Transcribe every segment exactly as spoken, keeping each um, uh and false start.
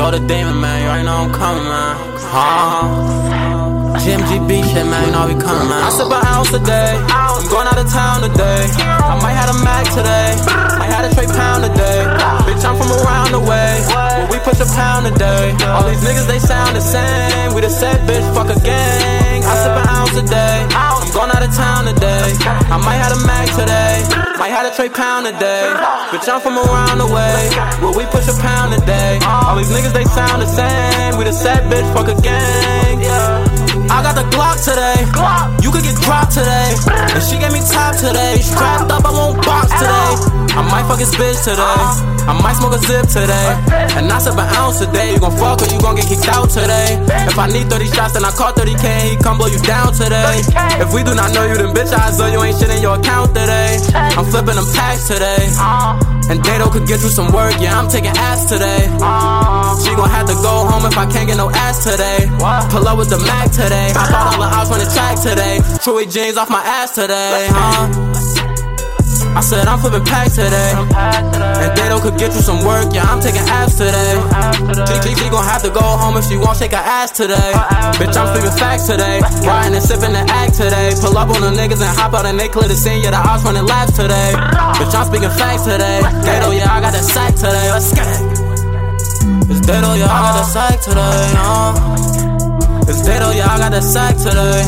Go to Demon, man, you already know I'm coming, man. Uh-huh. G M G B shit, man, you know I be coming, man. I sip an ounce a day, I'm going out of town today. I might have a Mac today, might have a straight pound today. Bitch, I'm from around the way, but we push a pound a day. All these niggas, they sound the same. We the set, bitch, fuck a gang. I sip an ounce a day, I'm going out of town today. I might have a Mac today, might have a straight pound a day. Bitch, I'm from around the way, but we push a pound a day. All these niggas, they sound the same. We the set, bitch, fuck a gang. I got the Glock today, you could get dropped today. And she gave me top today, strapped up, I won't box today. I might fuck his bitch today, I might smoke a zip today. And I sip an ounce a day, you gon' fuck or you gon' get kicked out today. If I need thirty shots, then I call thirty K and he come blow you down today. If we do not know you, then bitch, I know you ain't shit in your account today. I'm flipping them packs today, and Dato could get you some work, yeah, I'm taking ass today. She gon' have to go home if I can't get no ass today. Pull up with the Mac today, I bought all the ops on the track today. Chewy jeans off my ass today, huh? I said I'm flipping packs today, and Dato could get you some work, yeah, I'm taking abs today. She, she, she gon' have to go home if she won't shake her ass today. Bitch, I'm speaking facts today, riding and sipping the act today. Pull up on the niggas and hop out and they clear the scene, yeah, the ops running laps today. Bitch, I'm speaking facts today. Dato, yeah, I got that sack today, let's get it. It's Dato, yeah, I got that sack today, uh. It's Dato, yeah, I got that sack today.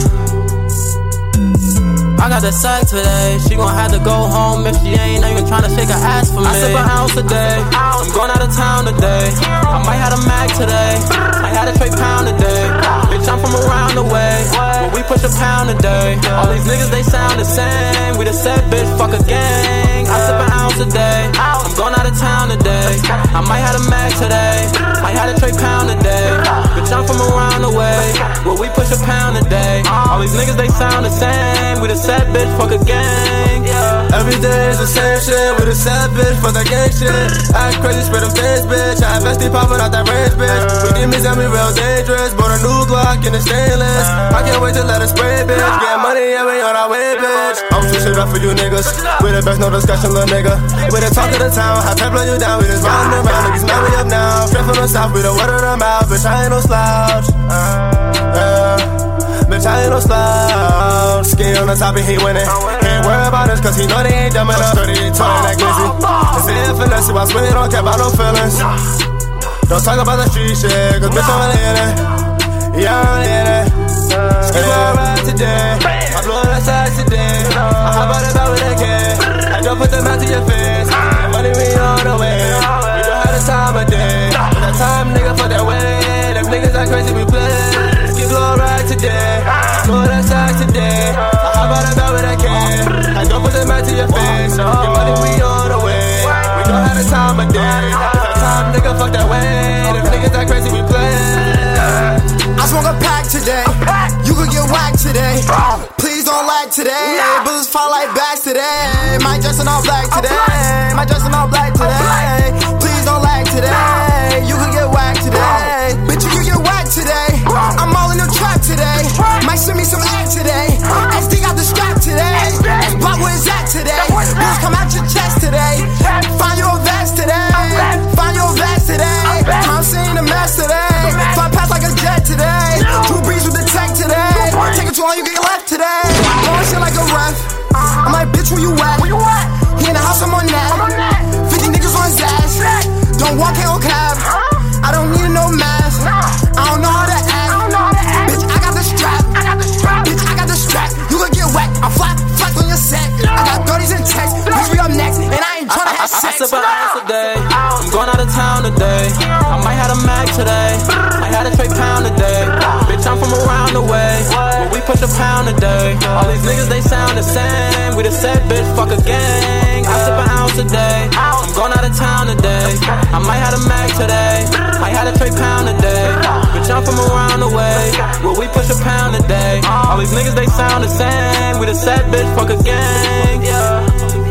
I got that sack today, she gon' have to go home if she ain't even tryna shake her ass for me. I sip an ounce a day, I'm going out of town today. I might have a Mac today, might have a straight pound today. Bitch, I'm from around the way, but we push a pound a day. All these niggas, they sound the same. We the set, bitch, fuck a gang. I sip an ounce a day, I'm going out of town today. I might have a Mac today, might have a straight pound a day. Bitch, I'm from around the way, but we push a pound a day. All these niggas, they sound the same. We the set, bitch, fuck a gang, yeah. Every day is the same shit, with a sad bitch, fuck that gang shit. Act crazy, spit them things, bitch. I invest in popping out that range, bitch. We demons and we real dangerous, bought a new Glock in the stainless. I can't wait to let it spray, bitch. Get money, yeah, we on our way, bitch. I'm too shit up for you niggas. We the best, no discussion, little nigga. We the talk of the town, have to blow you down. We just riding around, niggas know we up now. Straight from the south, we the word of the mouth, bitch. I ain't no slouch, uh, uh, bitch, I ain't no slouch. Skin on the top and he winning. Can't worry about us cause he know they ain't dumb enough. thirty, twenty, that glizzy. It's in finesse, I swear don't care about no feelings. Don't talk about the street shit, cause bitch I'm really in it. Yeah, I'm really in it. Skip all right today, I blow that side today. I hop out the back with a kid, I don't put them out to your face. Money we on the way, we don't have the time of day. But that time nigga fuck that way, them niggas act crazy we play. Skip all right today, blow that side today. I hop out the back with a kid, I don't put them out to your face. Your money we on the way, we don't have the time of day. But that time nigga fuck that way, them niggas act crazy we play. I smoke a pack today, you could get whacked today. Please don't lag today, bullets fall like bags today. My dress in all black today, my dress in all black today. Please don't lag today, you could get whacked today. Bitch, you could get whacked today, I'm all in the trap today. Might send me some ad today, S D got the strap today. X-Block where it's at today, bills come out your chest today. Find your vest today, find your vest today. I'm seeing a mess today, fly past like a jet today. Two breeze with the tech today, take it too long, you get left today. Going shit like a ref, I'm like, bitch, where you at? He in the house, I'm on that. fifty niggas on his ass, don't walk, ain't no cab. I don't need no mask, I don't know how to act. Bitch, I got the strap, bitch, I got the strap. You gon' get whacked, I'm flat, flat on your set. I got thirties and texts, bitch, we up next, and I ain't tryna have sex. I sip an ounce a day, I'm going out of town today. I might have a Mac today, might have a straight pound today. Bitch, I'm from around the way, but we push a pound a day. All these niggas, they sound the same. We the set, bitch, fuck a gang. I sip an ounce a day, I'm going out of town today. I might have a Mac today, might have a straight pound a day. Bitch, I'm from around the way, but we push a pound a day. All these niggas, they sound the same. We the set, bitch, fuck a gang, yeah.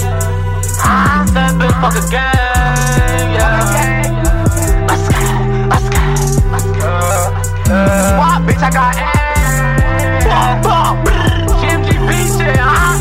That bitch, fuck a gang, yeah. Let's go, let's go, let's go. What, bitch, I got ass. G M G B shit, uh-huh.